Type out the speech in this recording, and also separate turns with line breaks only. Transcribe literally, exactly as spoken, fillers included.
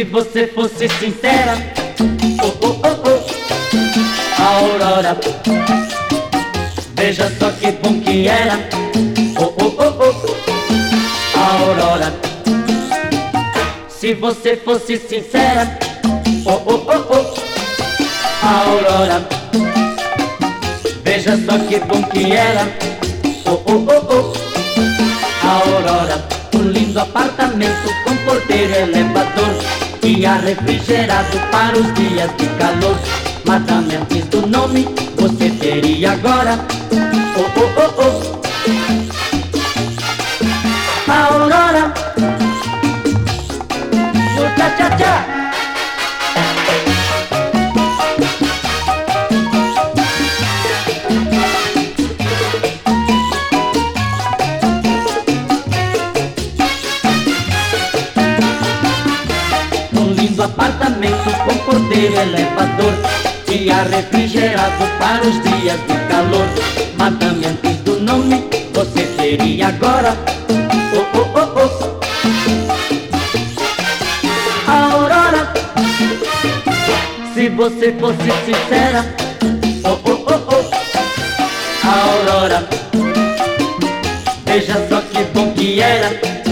Se você fosse sincera, oh, oh, oh, oh, a Aurora, veja só que bom que era, oh, oh, oh, oh, a Aurora. Se você fosse sincera, oh, oh, oh, oh, a Aurora, veja só que bom que era, oh, oh, oh, oh, a Aurora. Um lindo apartamento com porteiro elevador e ar refrigerado para os dias de calor. Madame, antes do nome você teria agora, oh, oh, oh, oh, a Aurora, no tchá, tchá, tchá. Apartamento com porteiro elevador e ar refrigerado para os dias de calor. Madame, antes do nome você teria agora, oh, oh, oh, oh, a Aurora. Se você fosse sincera, oh, oh, oh, oh, a Aurora, veja só que bom que era,